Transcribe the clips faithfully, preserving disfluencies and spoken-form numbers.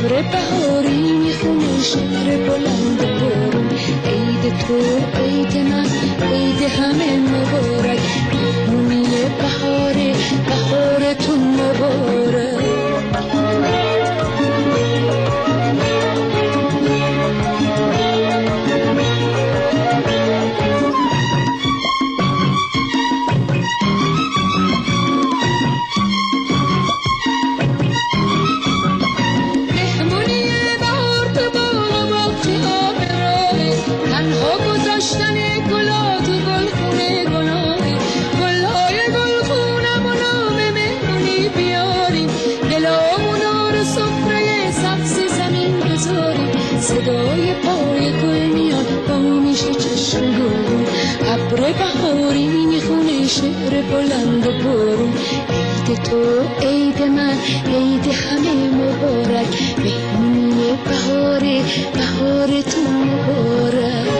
ابر بهاری میخونه شعر بلند بارون. عید تو عید من عید همه مبارک، مهمونی بهاره بهارتون مبارک. صدای پای گل میاد با میشه چشم گلون. ابر بهاری میخونه شعر بلند بارون. عید تو عید من عید همه مبارک، مهمونی بهاره بهارتون مبارک.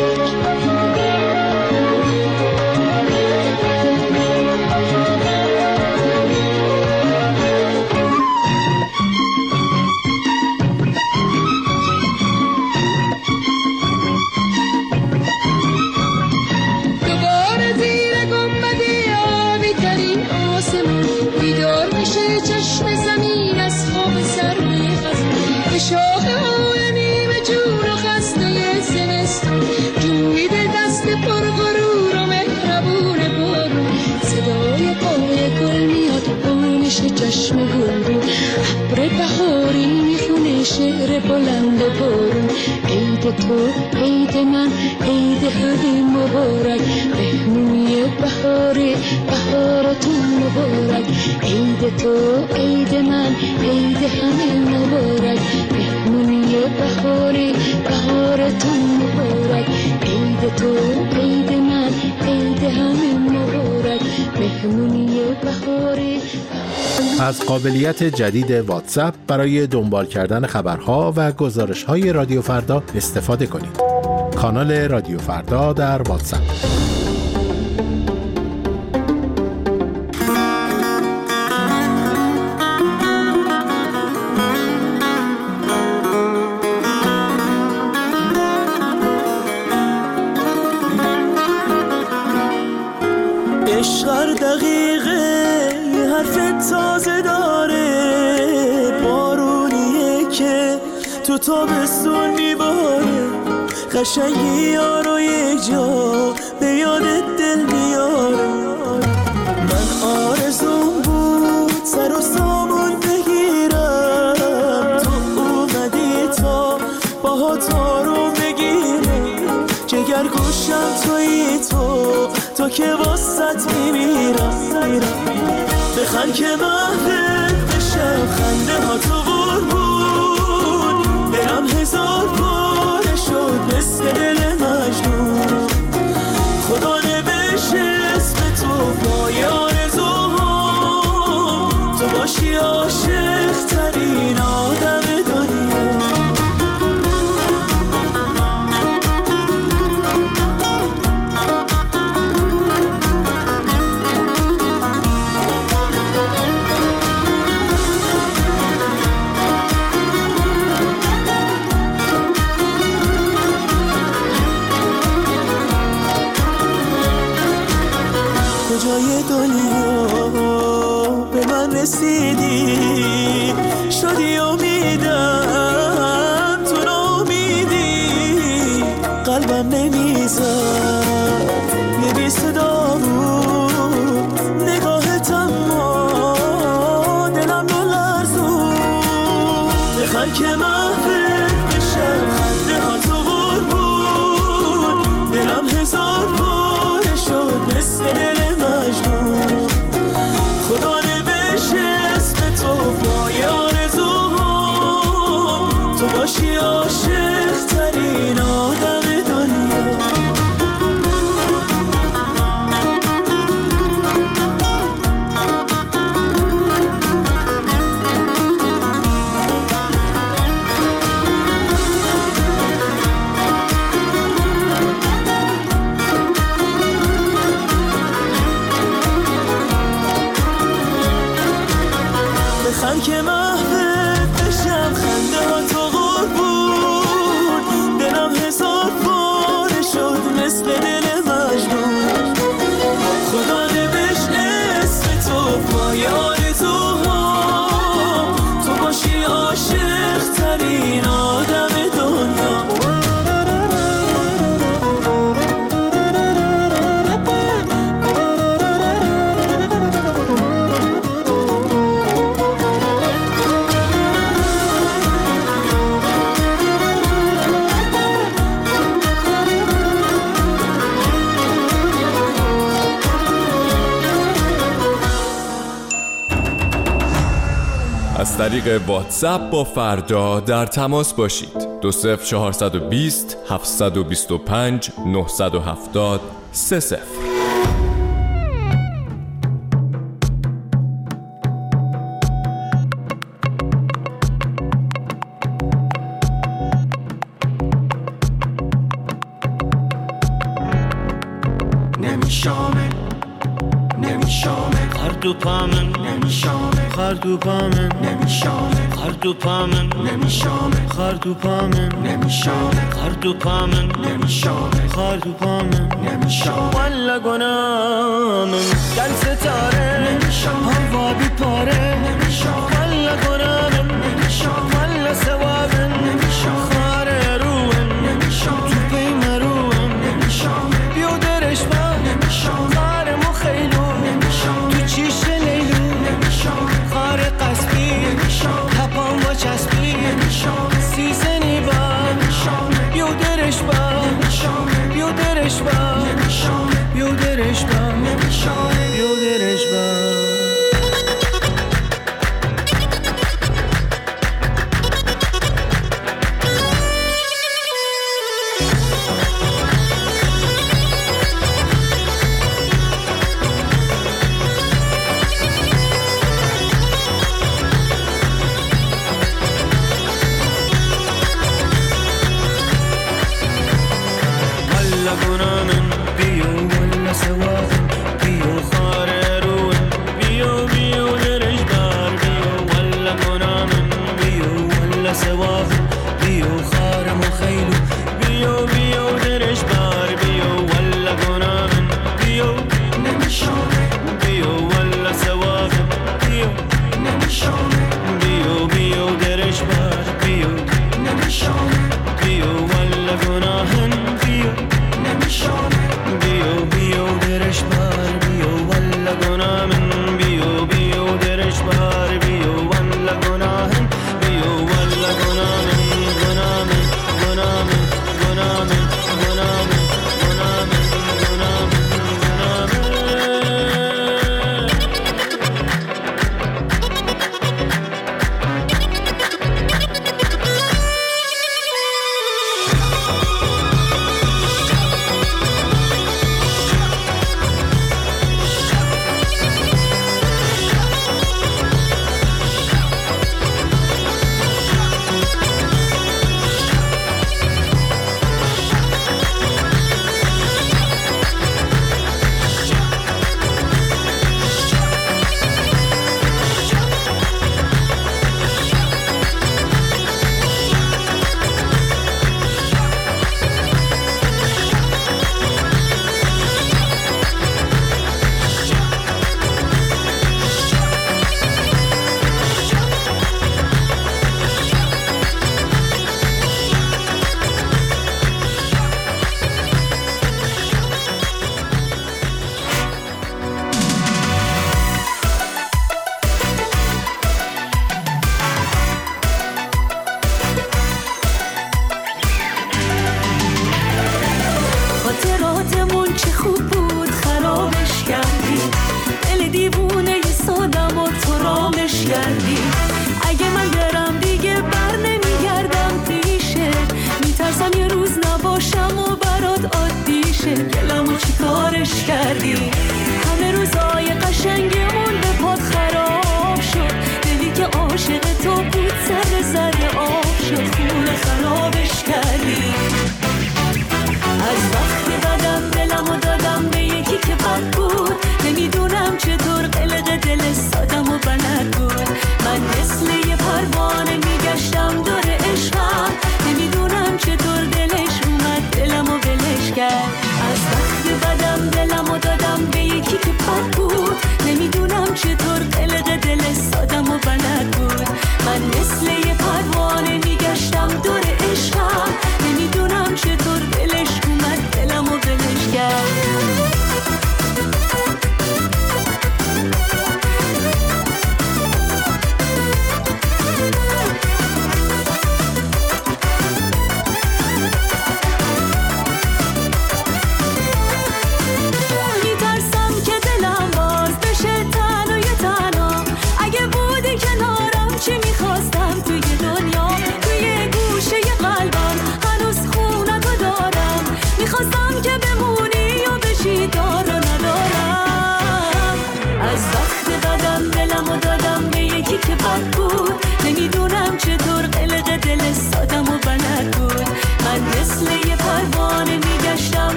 چشم گلرو ابر بهاری میخونه شعر بلند بارون. عید تو عید من عید همه مبارک، مهمونی بهاره بهارتون مبارک. عید تو عید من عید همه مبارک، مهمونی بهاره بهارتون مبارک. عید تو عید من عید همه مبارک، مهمونی بهاره. از قابلیت جدید واتساپ برای دنبال کردن خبرها و گزارش‌های رادیو فردا استفاده کنید. کانال رادیو فردا در واتساپ. عشق دقیقه یه حرف تازه داره، بارونیه که تو تابستون میباره. قشنگی یارو یک جا به یادت دل میاره. من آرزوم بود سر و سامون بگیرم، تو اومدی تا باها تارو بگیرم. جگر گوشم تویی تو تو که واسط میمیرم. بخند که محبت بشم خنده ها تو قربون. برم هزار باره شد مثل دل مجنون. خدا نوشته اسم تو پای آرزوها، تو باشی عاشق ترین آدم دنیا. کجای دنیا به من رسیدی، شدی امیدم تو ناامیدی. قلبم نمیزد یه بی صدا بود، نگاهت اما دلم نلرزون. بخند که محبت بشم خنده ها تو قربون. دلم هزار باره شد مثل دل مجنون. خدا نوشته اسم تو پای آرزوها، تو باشی عاشق ترین آدم دنیا. بخند که محبت بشم خنده ها تو از طریق واتساپ با فردا در تماس باشید. دو صفر چهارصد و بیست هفتصد و بیست و پنج نهصد و هفتاد سه صفر. نمیشامه نمیشامه خردو پامن نمیشامه خردو پامن نمیشامه خردو پامن نمیشامه خردو پامن نمیشامه خردو پامن نمیشامه خردو پامن نمیشامه والا گنامن گل ستاره نمیشامه هوا بی پاره نمیشامه والا گنامن نمیشامه والا ثوابن نمیشامه خاره روحن نمیشامه تو پی مروحن نمیشامه بیودرش با نمیشامه خاره مخیلو نمیشامه تو چیش لیلو نمیشامه خاره قصبی نمیشامه تپان با چسبی نمیشامه سیزنی با نمیشامه بیودرش با نمیشامه بیودرش با نمیشامه بیودرش با نمیشامه بیودرش با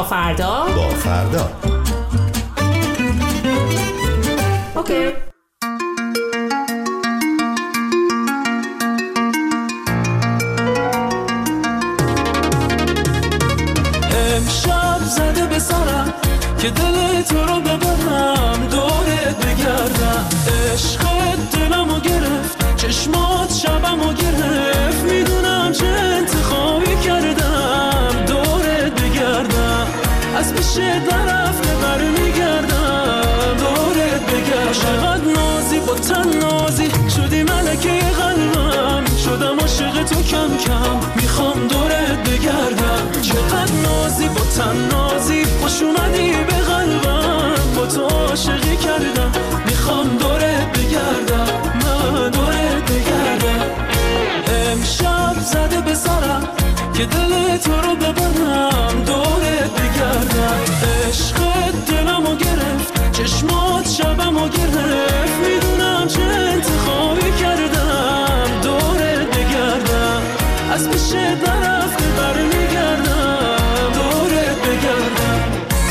فردا با فردا. اوکی. امشب زده به سرم که دل تو رو ببرم، دورت بگردم. عشقت دلمو گرفت، چشمات شبمو گرفت. میدونم چه انتخابی کردم، دورت بگردم. از پیش درفته برمیگردم، دورت بگردم. چقدر نازی با تن نازی شدی ملکه قلبم، شدم عاشق تو کم کم، میخوام دورت بگردم. چقدر نازی با تن نازی خوش اومدی به قلبم، با تو عاشقی کردم، میخوام دورت بگردم، من دورت بگردم. امشب زده به سرم که دل تو رو ببرم، دورت بگردم. عشقت دلمو گرفت، چشمات شبمو گرفت. میدونم چه انتخابی کردم، دورت بگردم. از پیش درفته برمیگردم، دورت بگردم.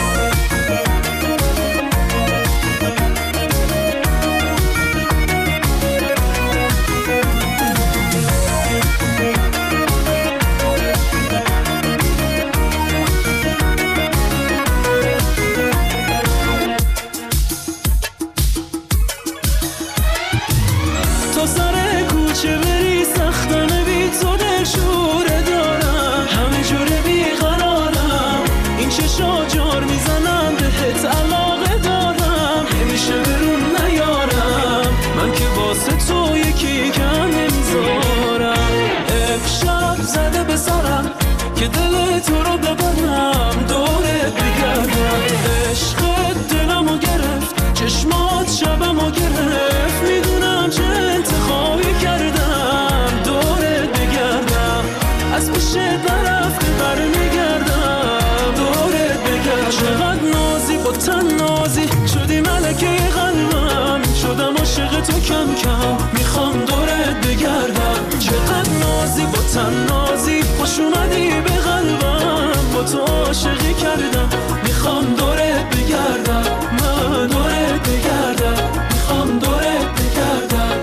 تو سر کوچه بری سختانه بی تو دلشوره دارم، همه جوره بیقرارم. این چشا جار میزنم بهت علاقه دارم، نمیشه برون نیارم، من که واسه تو یکی کم نمیذارم. امشب زده به سرم که دل تو رو ببرم، دورت بگردم. عشقت دلمو گرفت، چشمات شبمو گرفت. میدونم چه انتخابی کردم، دورت بگردم. از پیش درفته برمیگردم، دورت بگردم. چقدر نازی با تن نازی شدی ملکه قلبم، شدم عاشق تو کم کم، میخوام دورت بگردم. چقدر نازی با تن نازی خوش اومدی به قلبم، با تو عاشقی کردم، میخوام دورت بگردم، من دورت بگردم، میخوام دورت بگردم.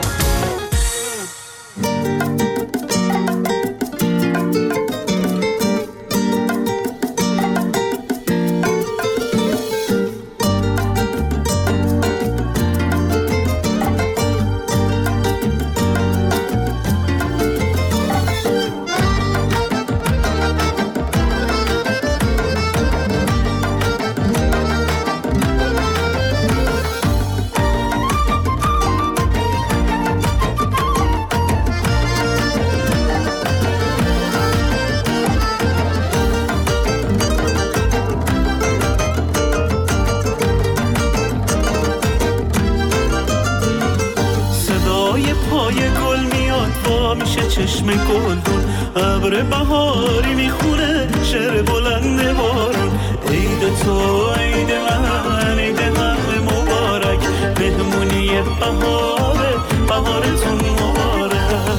چشم گلدون ابر بهاری میخونه شعر بلند بارون. عید تو عید من عید همه مبارک، مهمونی بهاره بهارتون مبارک.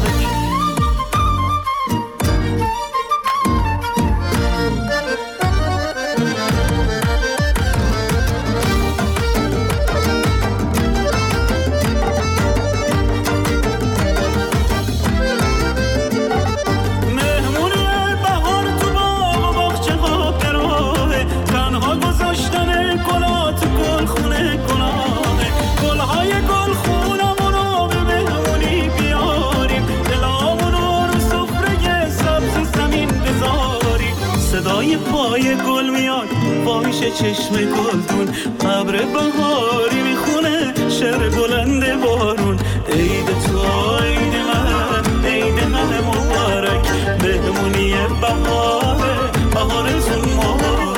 پای گل میاد با میشه چشم گلدون، ابر بهاری میخونه شعر بلند بارون. عید تو عید من عید همه مبارک، مهمونی بهاره بهارتون مبارک.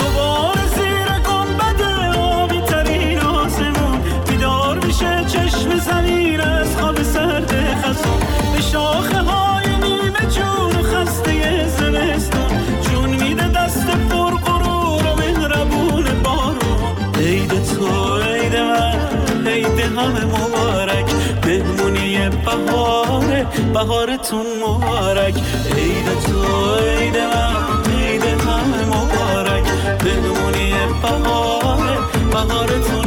چشم بهاره بهارتون مبارک، عید تو عید من عید همه مبارک، بمونی بهاره بهارتون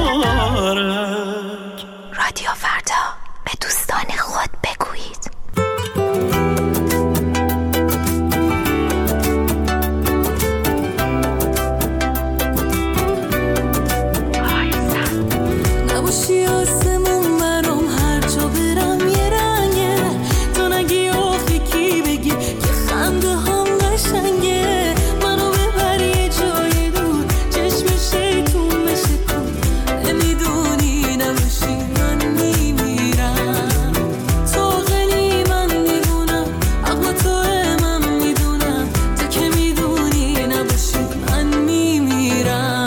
مبارک. رادیو فردا، به دوستان خود بگویید. نباشی آسمون برام هر جا برم یه رنگه، تو نگی آخی کی بگی که خنده هم قشنگه، منو ببر یه جای دور چشم شیطون بشه کن، نمیدونی نباشی من میمیرم، تو غلی من میدونم اما تو من میدونم، تو که میدونی نباشی من میمیرم.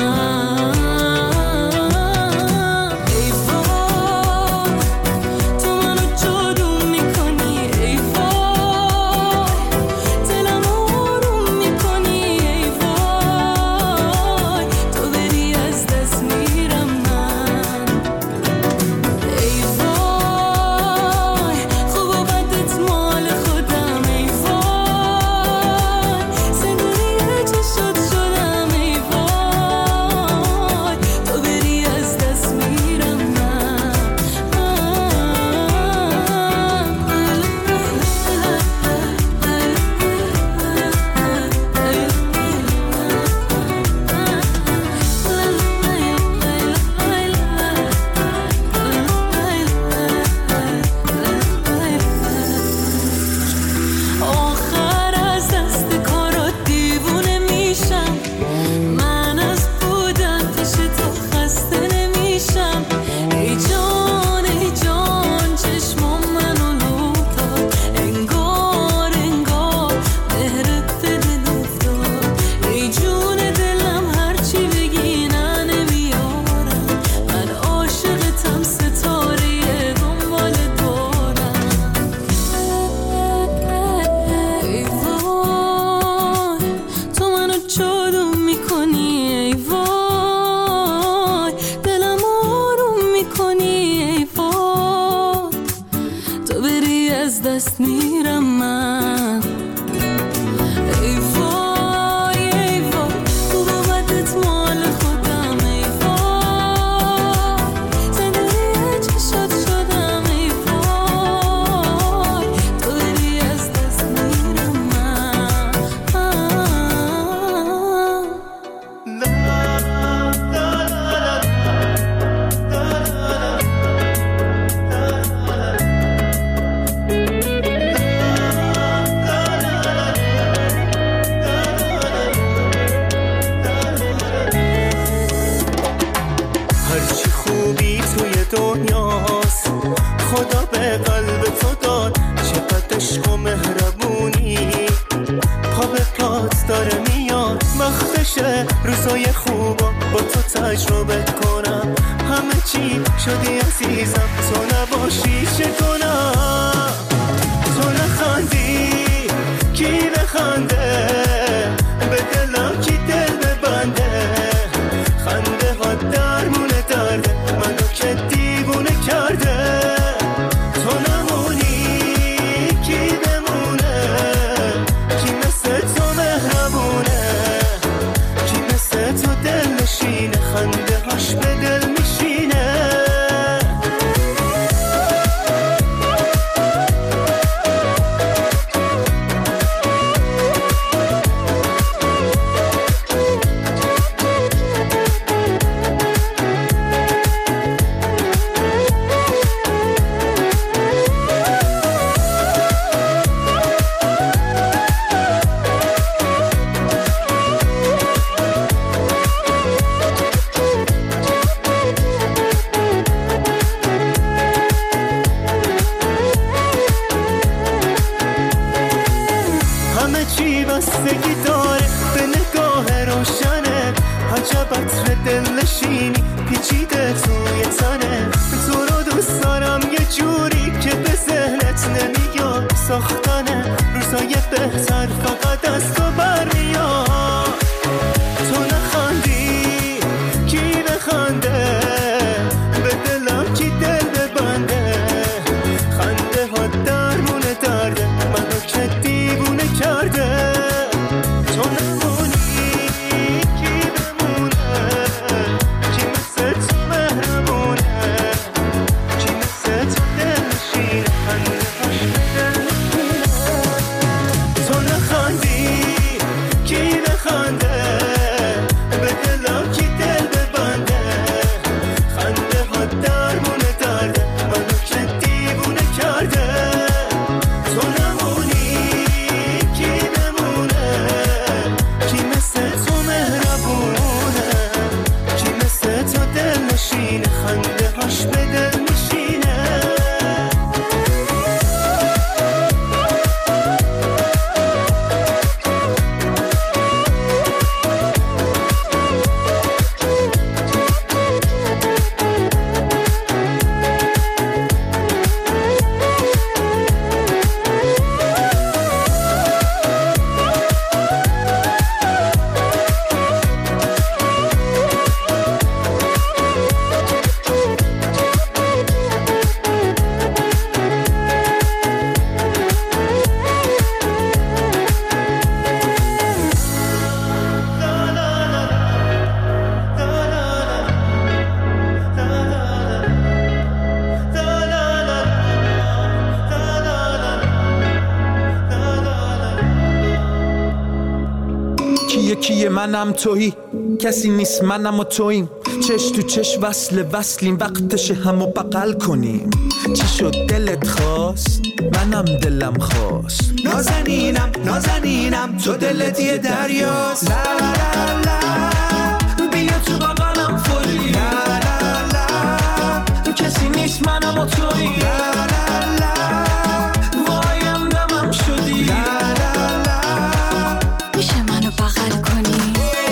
دست میرم من، ای وای ای وای تو با بدت مال خودم، ای وای زندگی چشات شدم، ای وای تو بری از دست میرم من. هرچی خوبی توی دنیاست خدا به قلب تو داد، چقدر عشق و مهربونی پا به پات داره میاد، وقتشه روزای خوبا با تو تجربه کنم، همه چی شدی عزیزم تو نباشی چه کنم، تو نخندی کی بخنده، به دلم کی دل ببنده، خنده ها درمونه درده منو که دیوونه کرده، تو نمونی کی بمونه، کی مثل تو مهربونه، کی مثل تو دل نشینه، خنده هاش به دل میشینه. چی بستگی داره به نگاه روشنه، عجب عطر دل نشینی پیچیده توی تنه، تو رو دوست دارم یه جوری که به ذهنت نمیاد، ساختنه روزای بهتر فقط از تو برمیاد، تو نخندی کی بخنده، به دلم کی دل ببنده، یکی منم تویی، کسی نیست منم و توییم، چش تو چش وصل وصلیم، وقتش همو بغل کنیم. چی شد دلت خواست؟ منم دلم خواست. نازنینم نازنینم تو دلت یه دریاست. لا لا لا بیا تو بغلم فوری. لا لا لا کسی نیست منم و تویی. لا لا لا وایم دمم شدی. لا لا لا میشه منو بغل کنی؟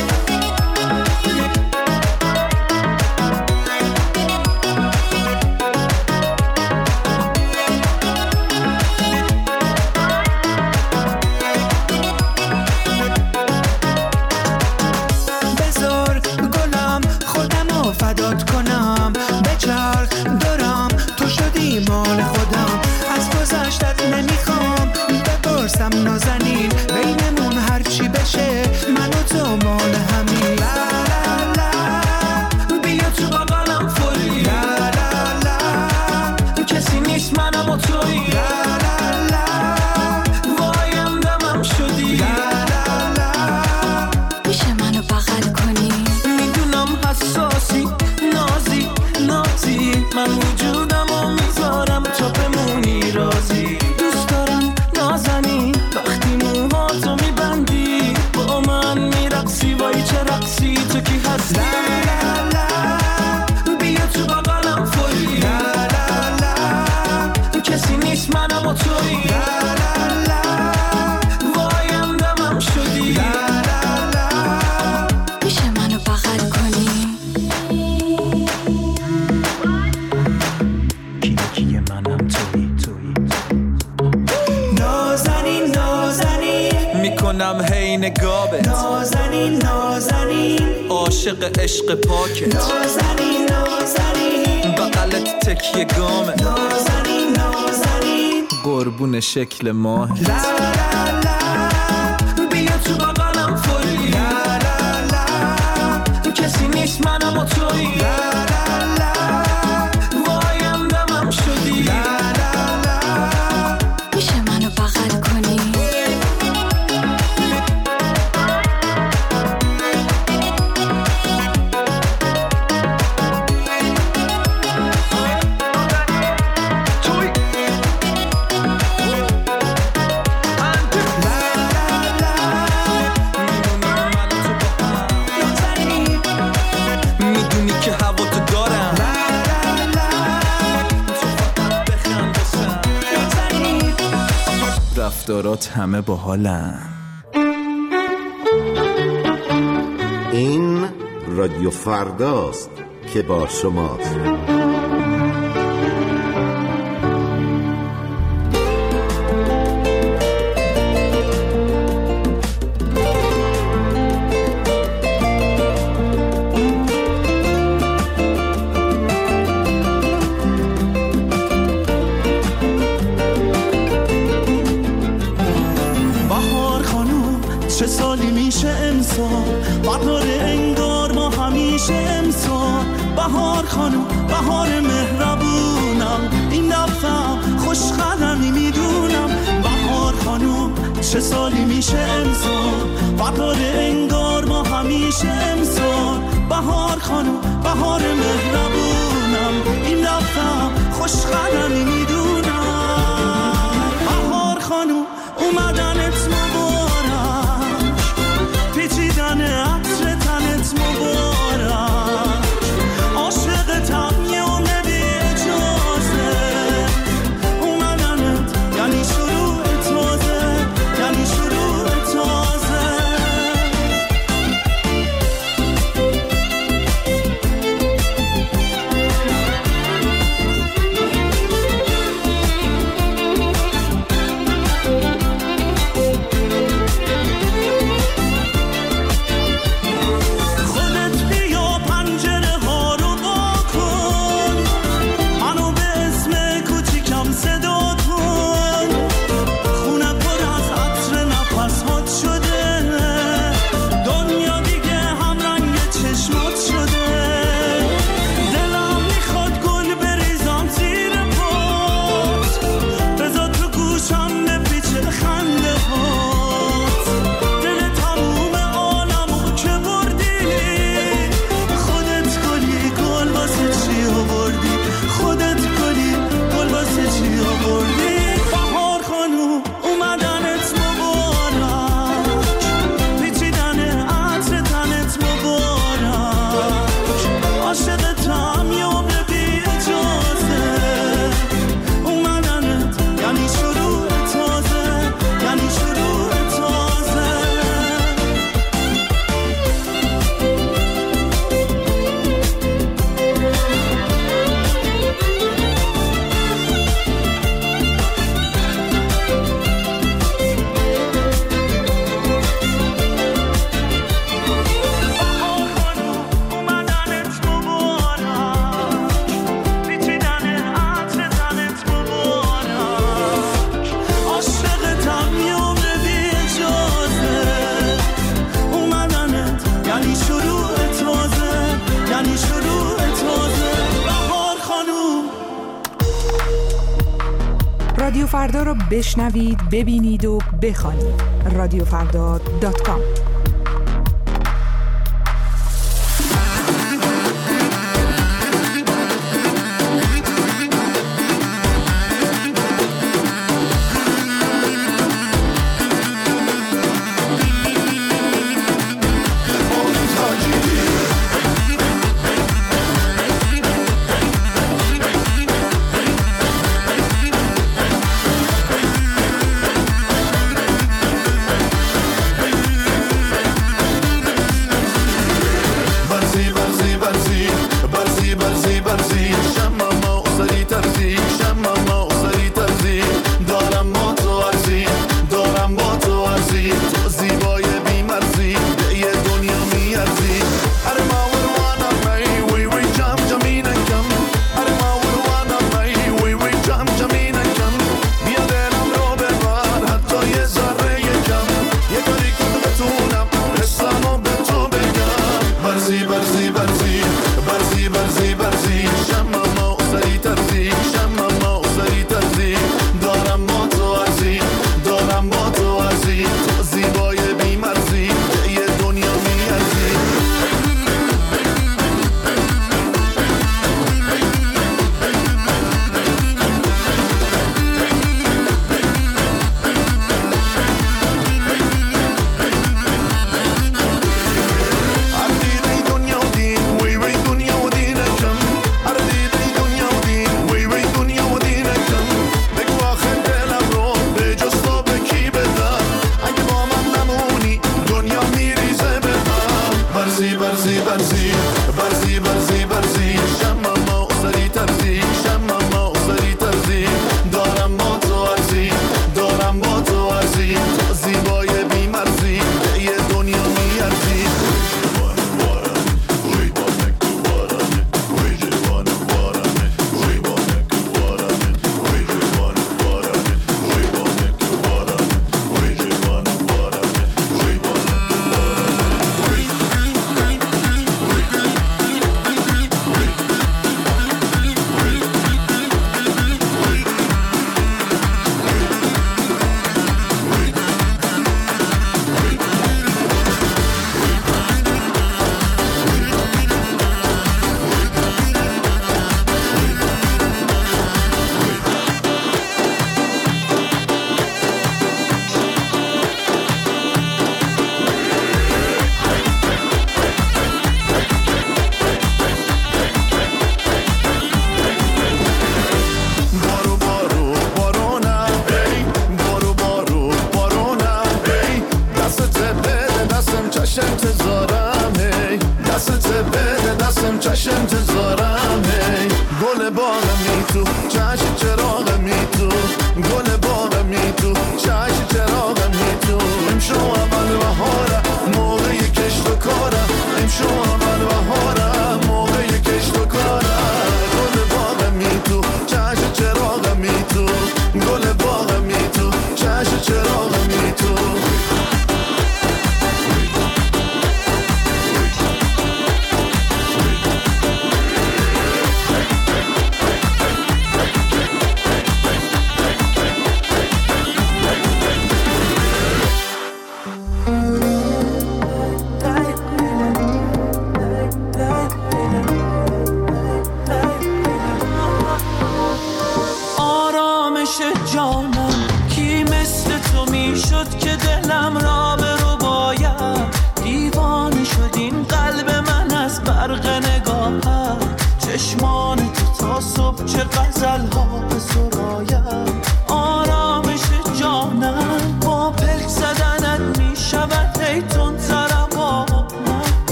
فدات کنم بچرخ دارم تو شدی مال خودم. از گذشتت نمیخوام بپرسم نازنین، بینمون هرچی بشه من و تو مال همین. لا لا لا بیا تو بغلم فوری. لا لا لا کسی نیست منم و تویی. لا لا لا وایم دمم شدی. لا لا لا میشه منو بغل کنی؟ میدونم حساسی نازی نازی، من وجودم و میذارم تا بمونی رازی. دوست دارم نازنین وقتی موهاتو میبندی، با من میرقصی وای چه رقصی تو کی هستی. لا لا لا بیا تو بغلم فوری. لا لا لا کسی نیست منم و تویی. لا لا لا وایم دمم شدی. لا لا لا میشه منو بغل کنی؟ کیه منم تویی تویی. نازنین نازنین میکنم هی نگابت، نازنین نازنین عاشق عشق پاکت، نازنین نازنین بغلت تکیه گامت، نازنین نازنین قربون شکل ماه. لا لا لا بیا تو بغلم فوری. لا لا لا کسی نیست منم و تویی. لا لا لا وایم دمم شدی. لا لا لا میشه منو بغل کنی؟ میدونی که هوا تو دارم، رفتارات همه باحالن. این رادیو فرداست که با شماست. چه سالی میشه امسال، بهار انگار ما همیشه امسال. بهار خانم بهار مهربونم، این دفعه خوشقدمی میدونم. بهار خانم چه سالی میشه امسال، بهار انگار ما همیشه امسال. بهار خانم بهار مهربونم، این دفعه خوشقدمی میدونم. بهار خانم اومدنت مبارک، پیچیدن عطر تنت مبارک، عاشقتم یه عمر بی اجازه. اومدنت یعنی شروع تازه، یعنی شروع تازه. رادیو فردا رو بشنوید، ببینید و بخوانید. رادیو فردا دات کام.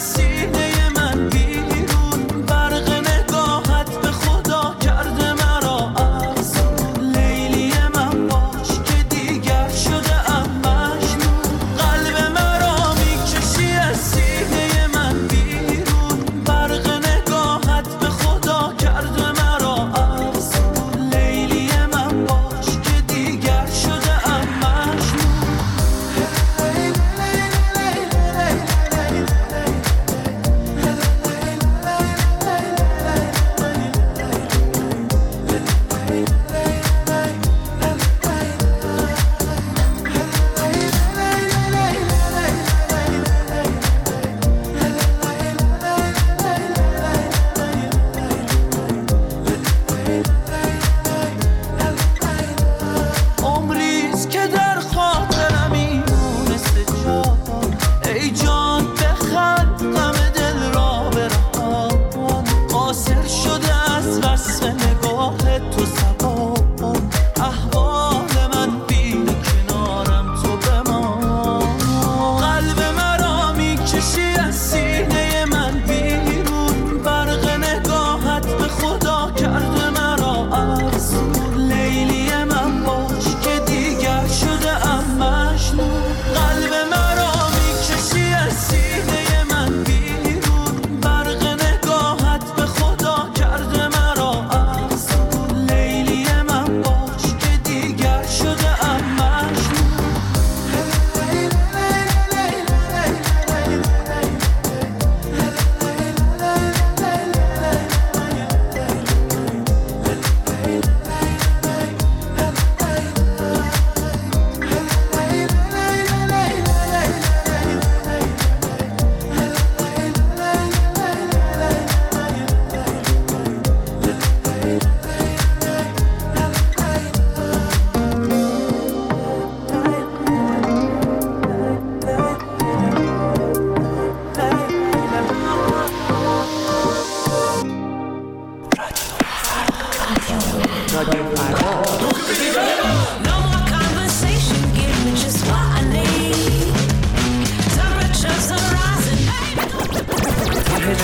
کرده مرا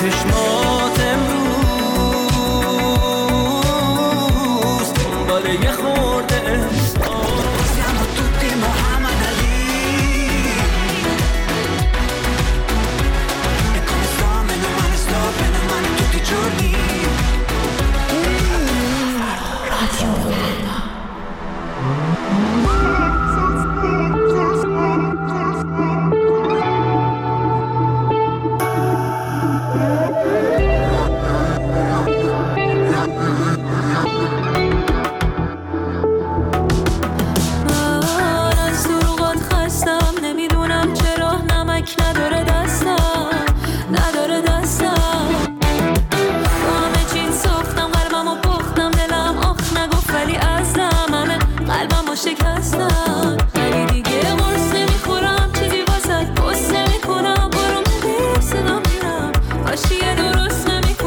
چشمات امروز دنبال یه خورده siamo tutti Muhammad Ali e come sto meno male sto bene male tutti i giorni Radio شکستم ولی دیگه قرص نمیخورم چیزی واسه قص نمیکنم برو میدی صدا میرم کاشیه درست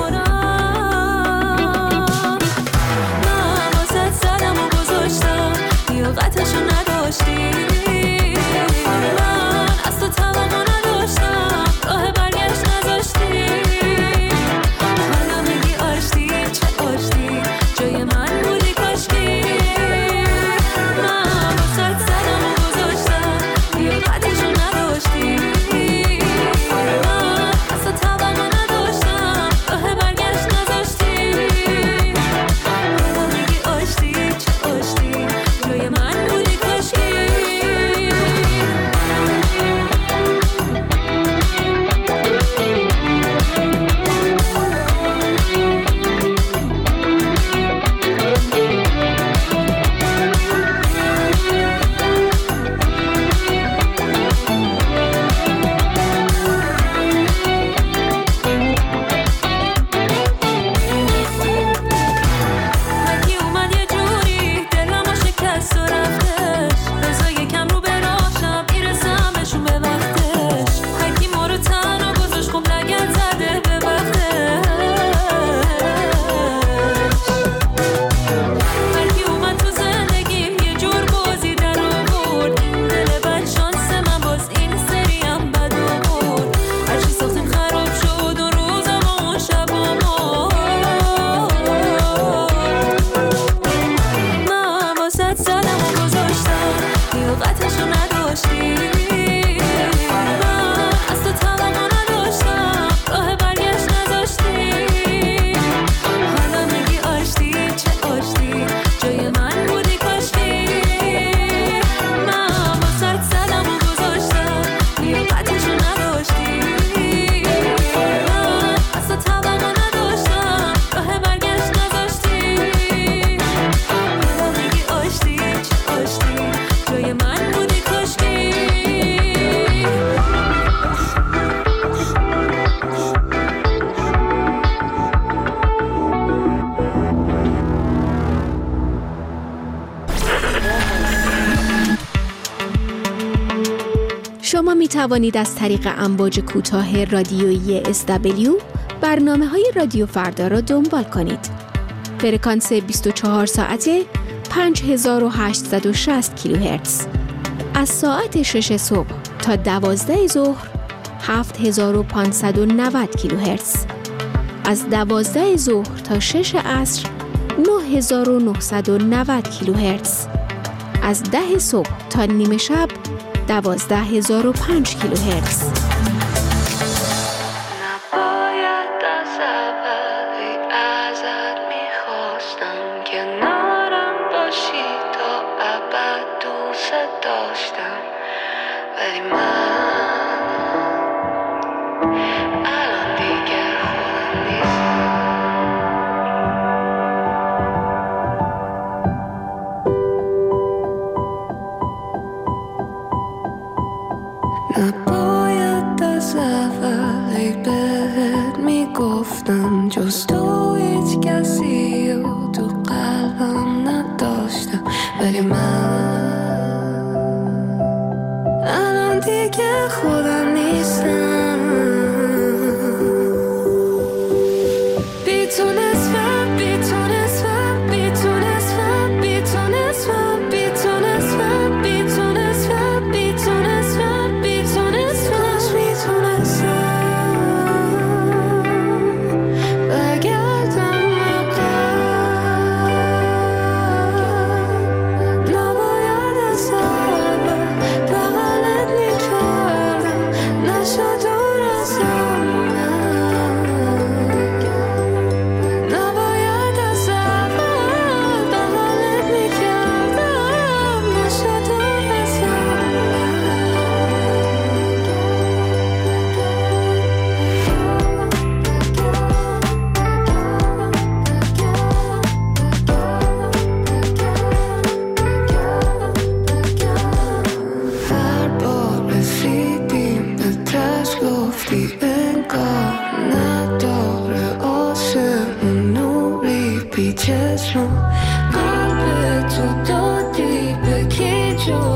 نمیکنم من واسه زدم و گذاشتم لیاقتشو نداشتی من از تو توقع نداشتم راه برگشت نذاشتی حالا میگی آشتی چه آشتی جای من بودی کاشکی شما می توانید از طریق امواج کوتاه رادیویی اس دبلیو برنامه‌های رادیو فردا را دنبال کنید. فرکانس بیست و چهار ساعته پنج هزار و هشتصد و شصت کیلوهرتز. از ساعت شش صبح تا دوازده ظهر هفت هزار و پانصد و نود کیلوهرتز. از دوازده ظهر تا شش عصر نه هزار و نهصد و نود کیلوهرتز. از ده صبح تا نیمه شب دوازده هزار و پنج کیلوهرتز. نباید از اولی ازت میخواستم کنارم باشی تا ابد دوست داشتم ولی من الان دیگه خودم نیستم. نباید از اولی بهت میگفتم جز تو هیچ کسی رو تو قلبم نداشتم ولی من الان دیگه خودم نیستم. بی تو نصفم بی تو نصفم بی تو نصفم بی تو نصفم بی تو نصفم بی تو نصفم بی تو نصفم بی تو نصفم بی تو نصفم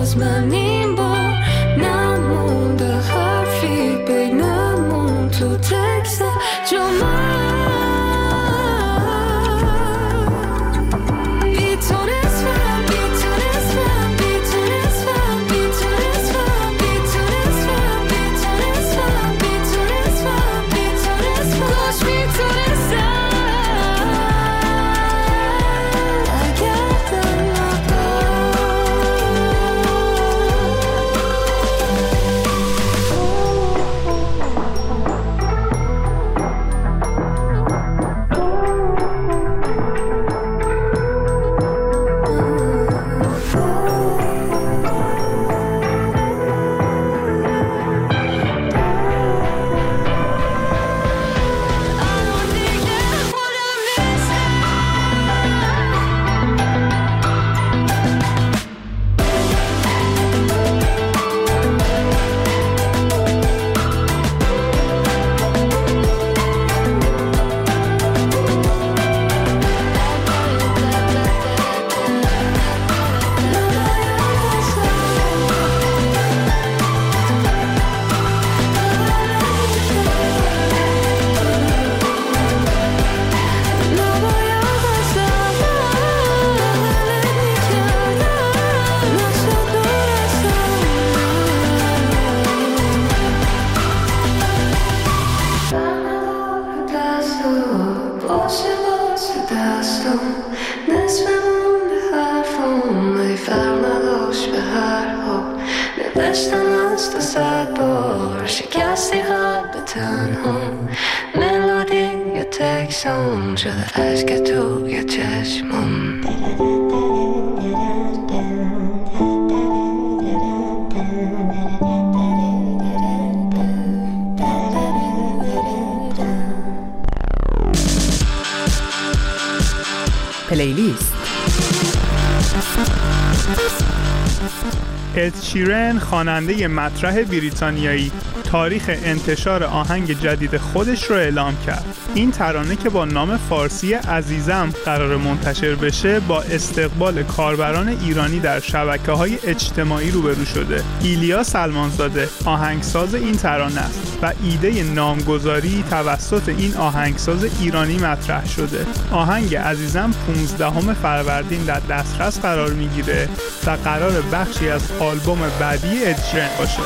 باز من این بار نمونده حرفی بینمون تو تکست جمعه پلیلیست. اد شیرن خواننده مطرح بریتانیایی تاریخ انتشار آهنگ جدید خودش رو اعلام کرد. این ترانه که با نام فارسی عزیزم قرار منتشر بشه با استقبال کاربران ایرانی در شبکه‌های اجتماعی روبرو شده. ایلیا سلمانزاده آهنگساز این ترانه است و ایده نامگذاری توسط این آهنگساز ایرانی مطرح شده. آهنگ عزیزم پانزدهم فروردین در دسترس قرار میگیره و قرار بخشی از آلبوم بعدی اد شیرن باشه.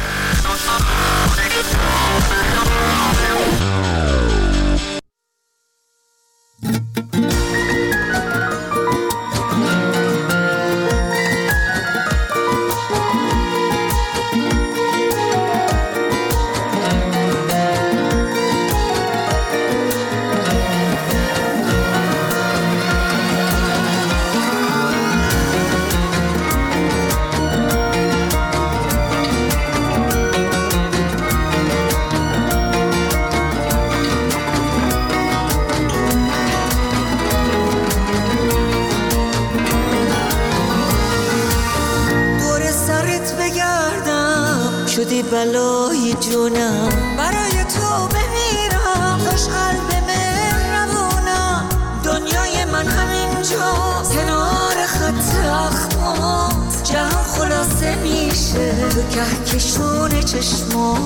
شدی بلای جونم، برای تو بمیرم، خوش قلب مهربونم. دنیای من همینجاست کنار خط اخمات، جهان خلاصه میشه تو کهکشون چشمات.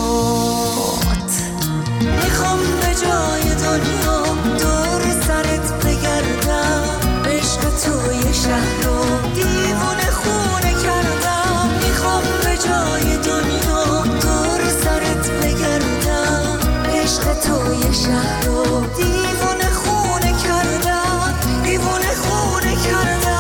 میخوام به جای دنیا دور سرت بگردم، عشق توی شهر رو دیوونه خونه کردم. میخوام به جای دنیا دور سرت بگردم، عشق توی شهر رو دیوونه خونه کردم، دیوونه خونه کردم.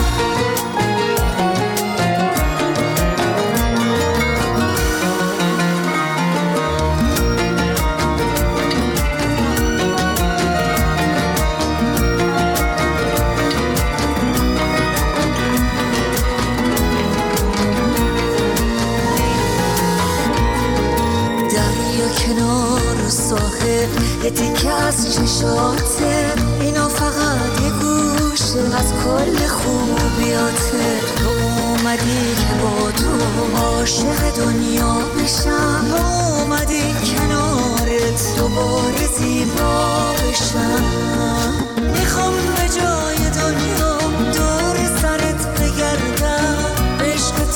کنار ساحل یه تیکه از چشاته، اینا فقط یه گوشه از کل خوبیاته. تو اومدی که با تو عاشق دنیا بشم، اومدی کنارت دوباره زیبا بشم. میخوام به جای دنیا دور سرت بگردم، عشق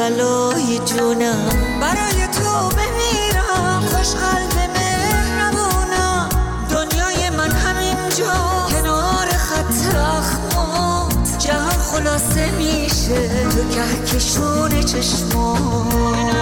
بلای جونم، برای تو بمیرم، خوش قلب مهربونم. دنیای من همینجا کنار خط اخمات، جهان خلاصه میشه تو کهکشون چشمات.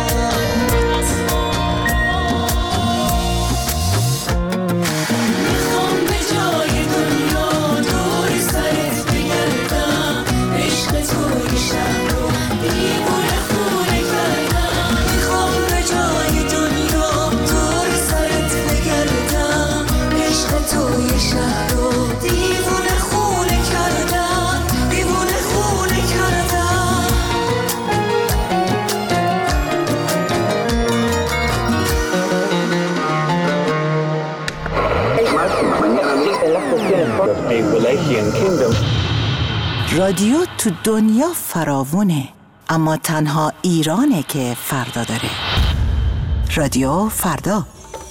رادیو تو دنیا فراوونه، اما تنها ایرانه که فردا داره. رادیو فردا.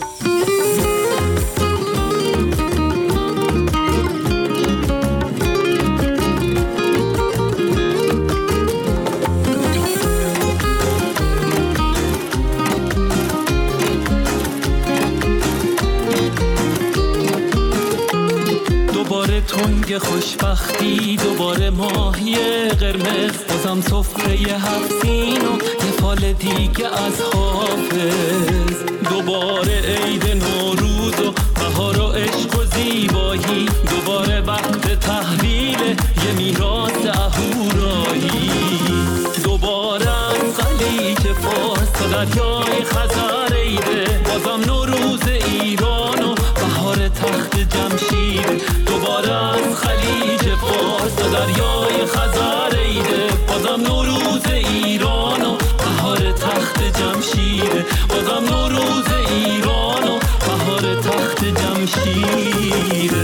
دوباره تنگ خوشبختی، دوباره ماهی قرمز، بازم سفره هفت سین و یه فال دیگه از حافظ. دوباره عید نوروز و بهار و عشق و زیبایی، دوباره وقت تحویل یه میراث اهورایی. دوباره از خلیج فارس تا دریای خزر عیده، بازم نوروز ایران و بهار تخت جمشید. دوباره از خلیج فارس تا دریای خزر عیده، بازم نوروز ایران و بهار تخت جمشید. بازم نوروز ایران و بهار تخت جمشید.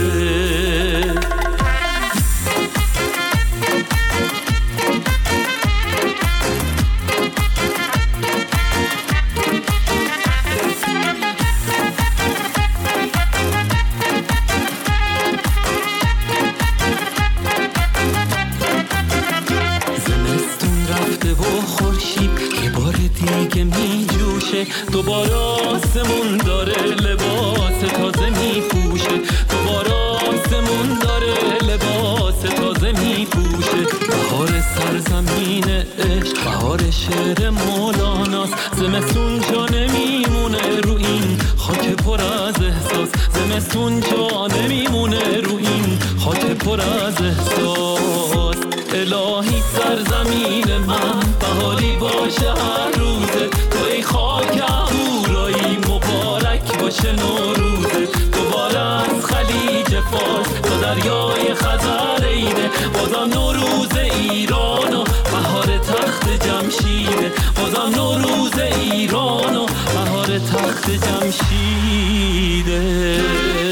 دوباره آسمون داره لباس تازه میپوشه، دوباره آسمون داره لباس تازه میپوشه. بهار سرزمین عشق، بهار شعر مولاناست. زمستون جا نمیمونه رو این خاک پر از احساس، زمستون جا نمیمونه رو این خاک پر از احساس. الهی سرزمین من بهاری باشه هر روزه، تو ای خاک اهورایی مبارک باشه نوروزه. دوباره از خلیج فارس تا دریای خزر عیده، بازم نوروز ایران و بهار تخت جمشیده. بازم نوروز ایران و بهار تخت جمشیده.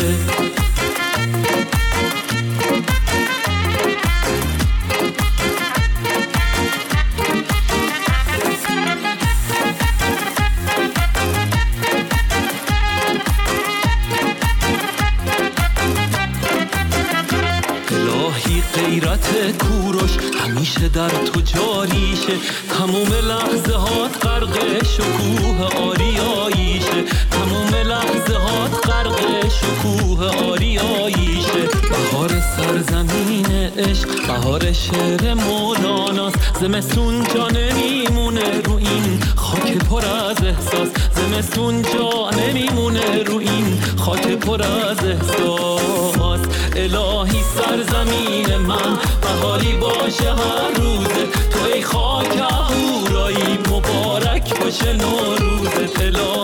غیرت کوروش همیشه در تو جاریشه، تموم لحظه هات غرق شکوه آریاییشه. تموم لحظه هات غرق شکوه آریاییشه. بهار سرزمین عشق، بهار شعر مولاناست. زمستون جا نمیمونه رو این خاک پر از احساس، زمستون جا نمیمونه رو این خاک پر از احساس. الهی سرزمین من بهاری باشه هر روزه، تو ای خاک اهورایی مبارک باشه نوروزه. الهی